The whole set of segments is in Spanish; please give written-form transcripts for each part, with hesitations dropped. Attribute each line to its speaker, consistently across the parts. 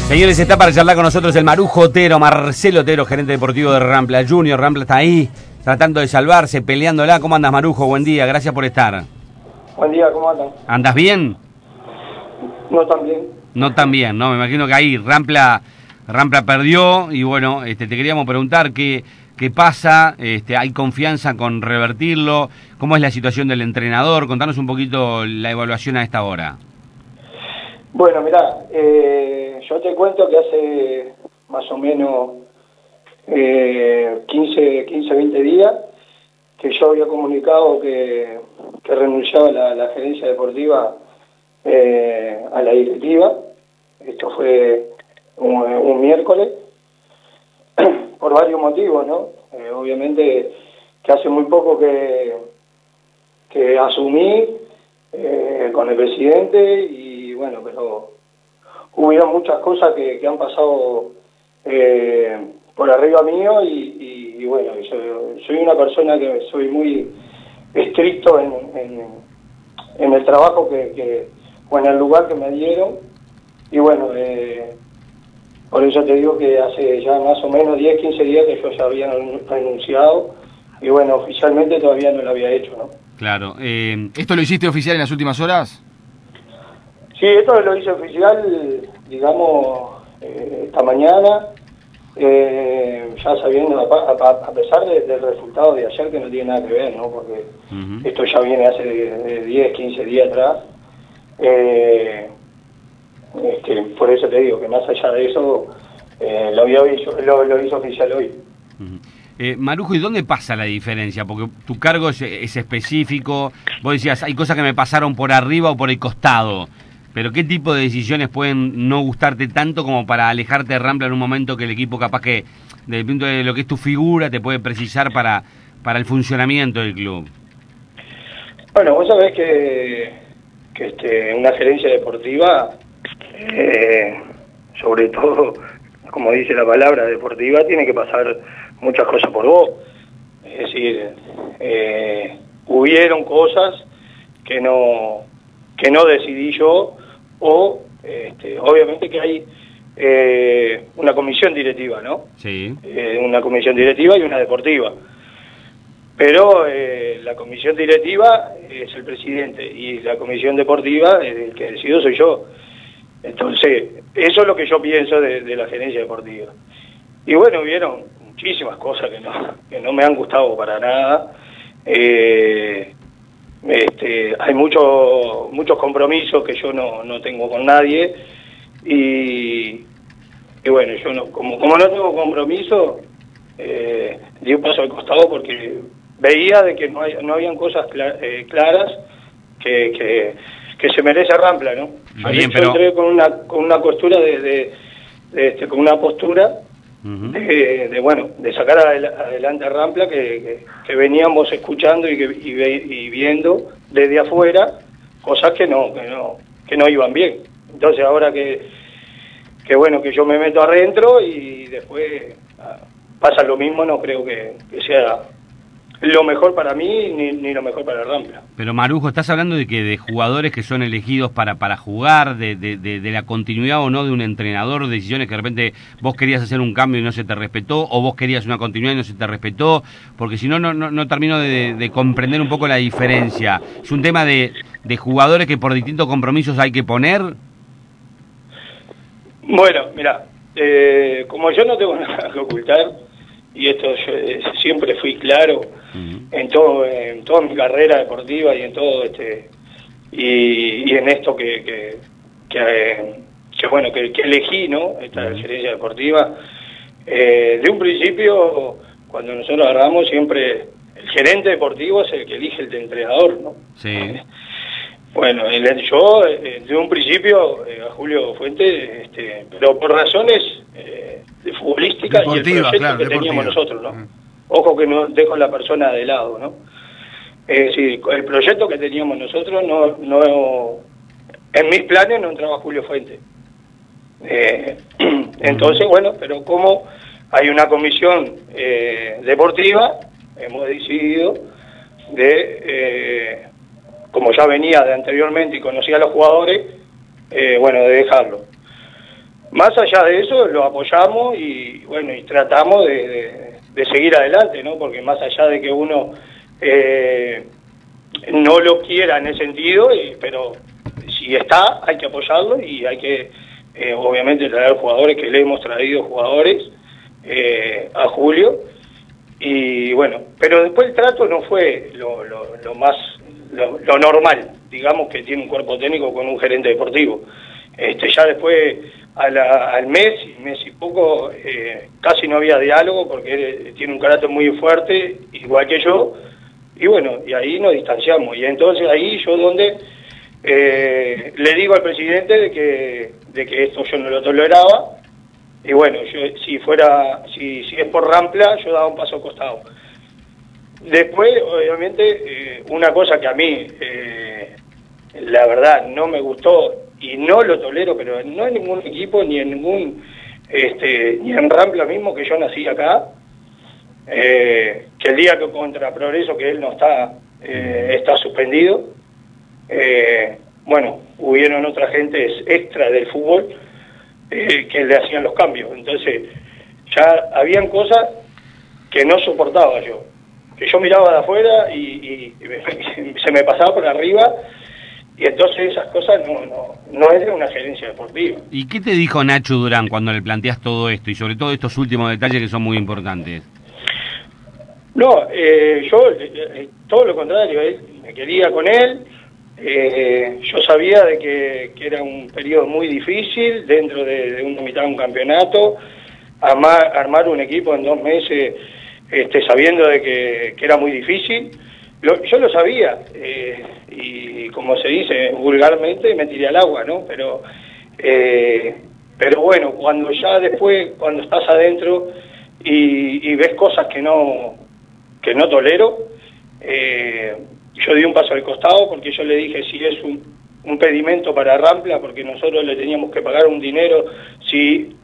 Speaker 1: Señores, está para charlar con nosotros el Marujo Otero, Marcelo Otero, gerente deportivo de Rampla Junior. Rampla está ahí, tratando de salvarse, peleándola. ¿Cómo andas, Marujo? Buen día, gracias por estar.
Speaker 2: Buen día, ¿cómo andan?
Speaker 1: ¿Andas bien?
Speaker 2: No tan bien.
Speaker 1: No tan bien, ¿no? Me imagino que ahí Rampla perdió y bueno, te queríamos preguntar qué pasa, ¿hay confianza con revertirlo? ¿Cómo es la situación del entrenador? Contanos un poquito la evaluación a esta hora.
Speaker 2: Bueno, mirá, yo te cuento que hace más o menos 15, 20 días que yo había comunicado que renunciaba la gerencia deportiva a la directiva. Esto fue un miércoles, por varios motivos, ¿no? Obviamente que hace muy poco que asumí con el presidente y bueno, pero hubieron muchas cosas que han pasado por arriba mío y bueno, yo soy una persona que soy muy estricto en el trabajo o en el lugar que me dieron y bueno, por eso te digo que hace ya más o menos 10, 15 días que yo ya había renunciado y bueno, oficialmente todavía no lo había hecho, ¿no?
Speaker 1: Claro. ¿Esto lo hiciste oficial en las últimas horas?
Speaker 2: Sí, esto lo hice oficial, digamos, esta mañana, ya sabiendo, a pesar del resultado de ayer, que no tiene nada que ver, ¿no? Porque esto ya viene hace de 10, 15 días atrás. Por eso te digo que más allá de eso, lo hizo oficial hoy.
Speaker 1: Marujo, ¿y dónde pasa la diferencia? Porque tu cargo es específico, vos decías, hay cosas que me pasaron por arriba o por el costado, pero ¿qué tipo de decisiones pueden no gustarte tanto como para alejarte de Rampla en un momento que el equipo capaz que, desde el punto de lo que es tu figura, te puede precisar para el funcionamiento del club?
Speaker 2: Bueno, vos sabés que una gerencia deportiva, sobre todo, como dice la palabra deportiva, tiene que pasar muchas cosas por vos. Es decir, hubieron cosas que no decidí yo, o obviamente que hay una comisión directiva, ¿no? Sí. Una comisión directiva y una deportiva. Pero la comisión directiva es el presidente y la comisión deportiva, el que decido soy yo. Entonces, eso es lo que yo pienso de la gerencia deportiva. Y bueno, hubieron muchísimas cosas que no me han gustado para nada. Hay muchos compromisos que yo no tengo con nadie y bueno, yo no, como no tengo compromiso, di un paso al costado porque veía de que no habían cosas claras que se merece Rampla, ¿no? Bien, yo entré con una postura con una postura de sacar adelante a Rampla que veníamos escuchando y viendo desde afuera cosas que no iban bien. Entonces ahora que bueno, que yo me meto adentro y después pasa lo mismo, no creo que sea lo mejor para mí ni lo mejor para Rampla.
Speaker 1: Pero Marujo, estás hablando de jugadores que son elegidos para jugar, de la continuidad o no de un entrenador, decisiones que de repente vos querías hacer un cambio y no se te respetó, o vos querías una continuidad y no se te respetó, porque si no termino de comprender un poco la diferencia. ¿Es un tema de jugadores que por distintos compromisos hay que poner?
Speaker 2: Bueno, mira, como yo no tengo nada que ocultar, y esto yo siempre fui claro en toda mi carrera deportiva y en todo y en esto que elegí, ¿no? Esta gerencia deportiva. De un principio, cuando nosotros agarramos, siempre el gerente deportivo es el que elige el entrenador, ¿no? Sí. Bueno, yo de un principio a Julio Fuentes, pero por razones de futbolística y el proyecto que teníamos nosotros, ¿no? Ojo que no dejo la persona de lado, ¿no? Sí, el proyecto que teníamos nosotros no en mis planes no entraba Julio Fuentes. Entonces, bueno, pero como hay una comisión deportiva, hemos decidido como ya venía de anteriormente y conocía a los jugadores, de dejarlo. Más allá de eso, lo apoyamos y bueno, y tratamos de seguir adelante, ¿no? Porque más allá de que uno no lo quiera en ese sentido, pero si está, hay que apoyarlo y hay que, obviamente, traer jugadores, que le hemos traído jugadores a Julio. Y bueno, pero después el trato no fue lo normal, digamos, que tiene un cuerpo técnico con un gerente deportivo. Ya después, al mes y poco, casi no había diálogo, porque él tiene un carácter muy fuerte, igual que yo, y bueno, y ahí nos distanciamos. Y entonces ahí yo donde le digo al presidente de que esto yo no lo toleraba. Y bueno, si es por Rampla, yo daba un paso al costado. Después, obviamente, una cosa que a mí, la verdad, no me gustó y no lo tolero, pero no en ningún equipo, ni en ni en Rampla mismo, que yo nací acá, que el día que contra Progreso, que él no está suspendido, bueno, hubieron otras gentes extra del fútbol que le hacían los cambios. Entonces ya habían cosas que no soportaba yo, que yo miraba de afuera y se me pasaba por arriba, y entonces esas cosas no es de una gerencia deportiva.
Speaker 1: ¿Y qué te dijo Nacho Durán cuando le planteas todo esto y sobre todo estos últimos detalles que son muy importantes?
Speaker 2: No, yo todo lo contrario, él me quería con él. Yo sabía de que era un periodo muy difícil dentro de una mitad de un campeonato, armar un equipo en 2 meses, sabiendo de que era muy difícil. Yo lo sabía, y como se dice vulgarmente, me tiré al agua, ¿no? Pero bueno, cuando ya después, cuando estás adentro y ves cosas que no tolero, yo di un paso al costado, porque yo le dije, si es un pedimento para Rampla, porque nosotros le teníamos que pagar un dinero, si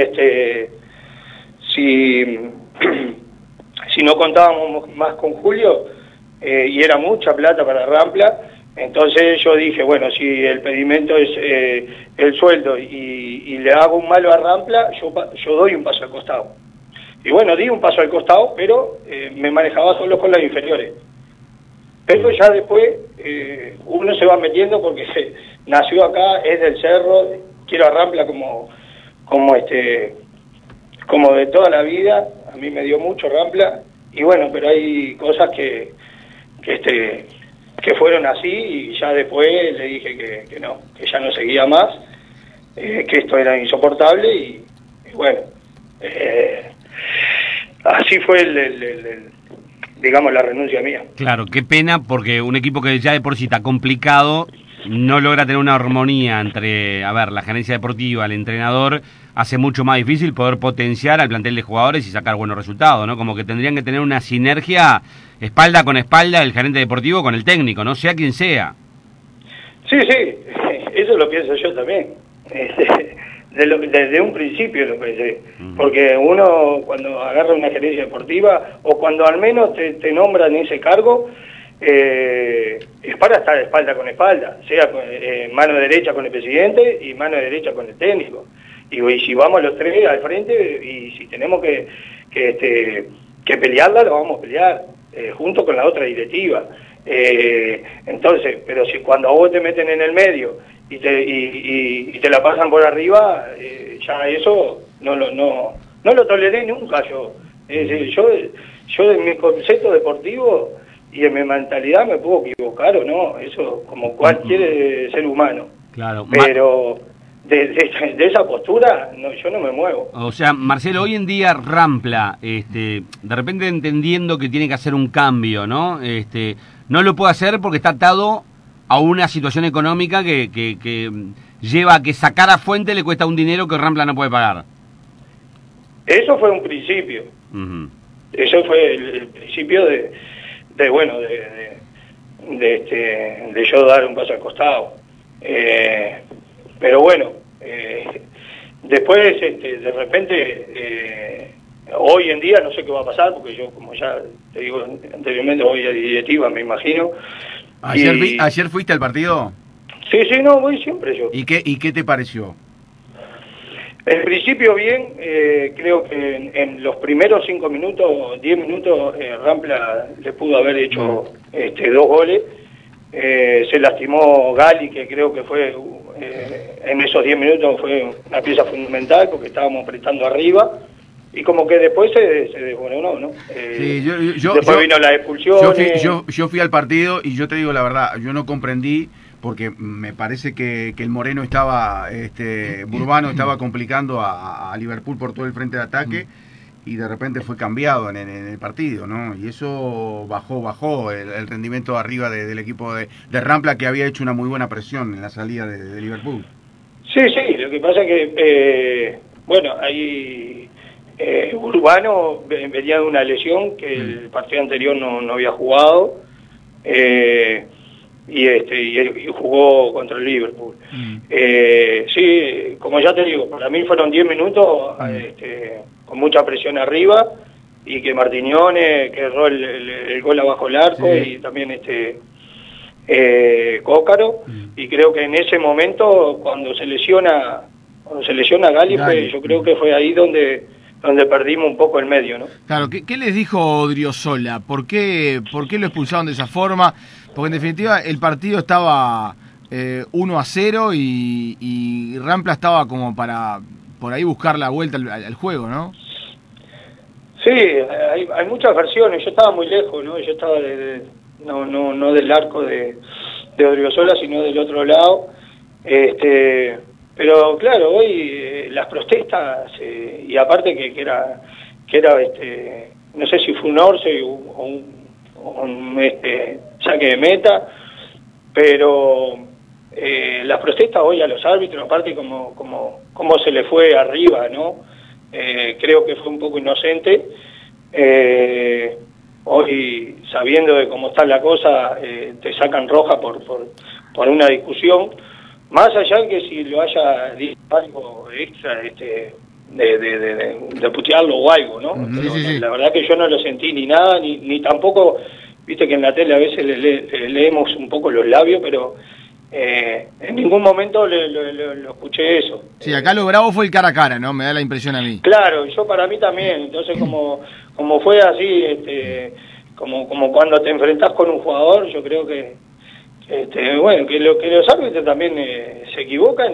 Speaker 2: no contábamos más con Julio, y era mucha plata para Rampla. Entonces yo dije, bueno, si el pedimento es el sueldo y le hago un malo a Rampla, yo doy un paso al costado. Y bueno, di un paso al costado, pero me manejaba solo con las inferiores. Pero ya después uno se va metiendo, porque nació acá, es del Cerro, quiero a Rampla como de toda la vida. A mí me dio mucho Rampla, y bueno, pero hay cosas que fueron así, y ya después le dije que no, que ya no seguía más, que esto era insoportable, y bueno, así fue digamos, la renuncia mía.
Speaker 1: Claro, qué pena, porque un equipo que ya de por sí está complicado no logra tener una armonía entre, la gerencia deportiva, el entrenador, hace mucho más difícil poder potenciar al plantel de jugadores y sacar buenos resultados, ¿no? Como que tendrían que tener una sinergia espalda con espalda el gerente deportivo con el técnico, no sea quien sea.
Speaker 2: Sí, eso lo pienso yo también. Desde un principio lo pensé, porque uno cuando agarra una gerencia deportiva, o cuando al menos te nombran ese cargo, es para estar espalda con espalda, sea mano derecha con el presidente y mano derecha con el técnico. Y si vamos los tres al frente, y si tenemos que pelearla, lo vamos a pelear, junto con la otra directiva. Entonces, pero si cuando a vos te meten en el medio y te la pasan por arriba, ya eso no lo toleré nunca yo. Yo en mi concepto deportivo y en mi mentalidad me puedo equivocar o no, eso como cualquier ser humano.
Speaker 1: Claro.
Speaker 2: Pero de esa postura yo no me muevo.
Speaker 1: O sea, Marcelo, hoy en día Rampla, de repente entendiendo que tiene que hacer un cambio, ¿no? No lo puede hacer porque está atado a una situación económica que lleva a que sacar a Fuente le cuesta un dinero que Rampla no puede pagar.
Speaker 2: Eso fue un principio. Uh-huh. Eso fue el principio de yo dar un paso al costado. Pero bueno, después de repente, hoy en día no sé qué va a pasar, porque yo, como ya te digo anteriormente, voy a directiva, me imagino.
Speaker 3: ¿Ayer fuiste al partido?
Speaker 2: Sí, no, voy siempre yo.
Speaker 3: ¿Y qué te pareció?
Speaker 2: En principio bien, creo que en los primeros 5 minutos, 10 minutos, Rampla le pudo haber hecho 2 goles. Se lastimó Gali, que creo que fue en esos 10 minutos fue una pieza fundamental porque estábamos apretando arriba. Y como que después se desmoronó, ¿no?
Speaker 3: Sí,
Speaker 2: después vino la expulsión.
Speaker 3: Yo fui al partido y yo te digo la verdad, yo no comprendí porque me parece que el Moreno estaba, Burbano estaba complicando a Liverpool por todo el frente de ataque y de repente fue cambiado en el partido, ¿no? Y eso bajó el rendimiento arriba del equipo de Rampla, que había hecho una muy buena presión en la salida de Liverpool.
Speaker 2: Sí, lo que pasa es que, ahí Urbano venía de una lesión que el partido anterior no había jugado, y jugó contra el Liverpool. Sí, como ya te digo, para mí fueron 10 minutos con mucha presión arriba, y que Martignone, que erró el gol abajo el arco, y también Cócaro, y creo que en ese momento cuando se lesiona Gali, yo creo que fue ahí donde perdimos un poco el medio, ¿no?
Speaker 4: Claro, ¿qué les dijo Odriozola? ¿Por qué lo expulsaron de esa forma? Porque en definitiva el partido estaba 1-0 y Rampla estaba como para por ahí buscar la vuelta al juego, ¿no?
Speaker 2: Sí, hay muchas versiones. Yo estaba muy lejos, ¿no? Yo estaba no del arco de Odriozola, sino del otro lado. Pero claro, hoy las protestas, y aparte que era no sé si fue un orce o un saque de meta, pero las protestas hoy a los árbitros, aparte como se le fue arriba, ¿no? Creo que fue un poco inocente. Hoy, sabiendo de cómo está la cosa, te sacan roja por una discusión, más allá de que si lo haya dicho algo extra, de putearlo o algo, ¿no?
Speaker 4: Sí.
Speaker 2: La verdad que yo no lo sentí ni nada, ni tampoco, viste que en la tele a veces leemos un poco los labios, pero en ningún momento lo escuché eso.
Speaker 4: Sí, acá lo bravo fue el cara a cara, ¿no? Me da la impresión a mí.
Speaker 2: Claro, yo para mí también. Entonces como fue así, como cuando te enfrentás con un jugador, yo creo que que los árbitros también se equivocan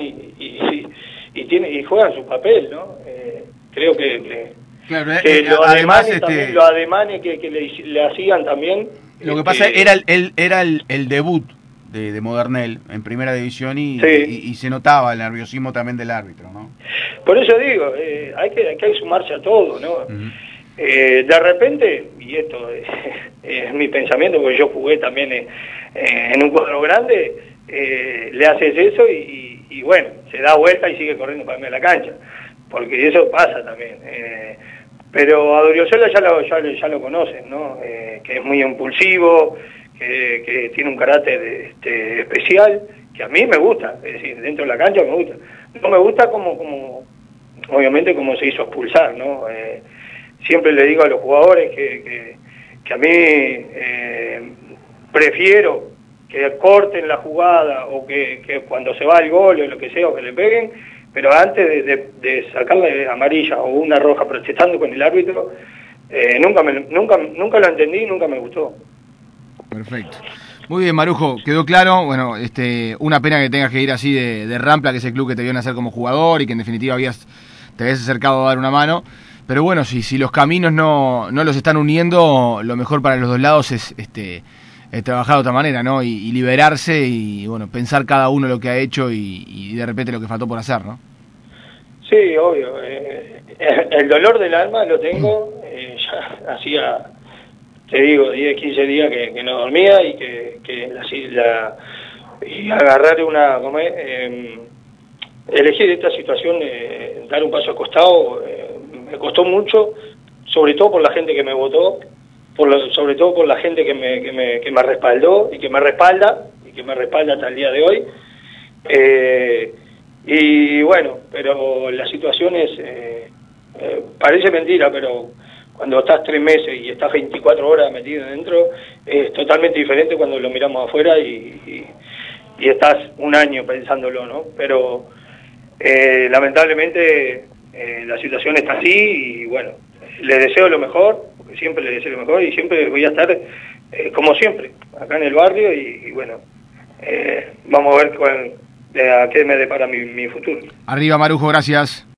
Speaker 2: y juegan su papel, ¿no? Creo que los ademanes también, los ademanes que le hacían también.
Speaker 3: Lo que pasa era el debut de Modernel en primera división y se notaba el nerviosismo también del árbitro, ¿no?
Speaker 2: Por eso digo, hay que sumarse a todo, ¿no? De repente, y esto es mi pensamiento, porque yo jugué también en un cuadro grande, le haces eso y bueno, se da vuelta y sigue corriendo para mí a la cancha, porque eso pasa también. Pero a Odriozola ya lo conocen, ¿no? Que es muy impulsivo, que tiene un carácter especial, que a mí me gusta, es decir, dentro de la cancha me gusta. No me gusta como obviamente como se hizo expulsar, ¿no? Siempre le digo a los jugadores que a mí prefiero que corten la jugada o que cuando se va el gol o lo que sea, o que le peguen, pero antes de sacarle amarilla o una roja protestando con el árbitro, nunca lo entendí, nunca me gustó.
Speaker 4: Perfecto. Muy bien, Marujo, quedó claro. Bueno, una pena que tengas que ir así de Rampla, que es el club que te vio nacer como jugador y que en definitiva te habías acercado a dar una mano. Pero bueno, si los caminos no los están uniendo, lo mejor para los dos lados es trabajar de otra manera, ¿no? Y liberarse y bueno, pensar cada uno lo que ha hecho y de repente lo que faltó por hacer, ¿no?
Speaker 2: Sí, obvio. El dolor del alma lo tengo. Ya hacía, te digo, 10, 15 días que no dormía y y agarrar elegir esta situación, dar un paso al costado, me costó mucho, sobre todo por la gente que me votó, sobre todo por la gente que me respaldó y que me respalda hasta el día de hoy. Y bueno, pero la situación parece mentira, pero cuando estás 3 meses y estás 24 horas metido dentro, es totalmente diferente cuando lo miramos afuera y estás un año pensándolo, ¿no? Pero lamentablemente la situación está así y bueno, les deseo lo mejor, porque siempre les deseo lo mejor y siempre voy a estar como siempre, acá en el barrio y bueno, vamos a ver a qué me depara mi futuro.
Speaker 4: Arriba Marujo, gracias.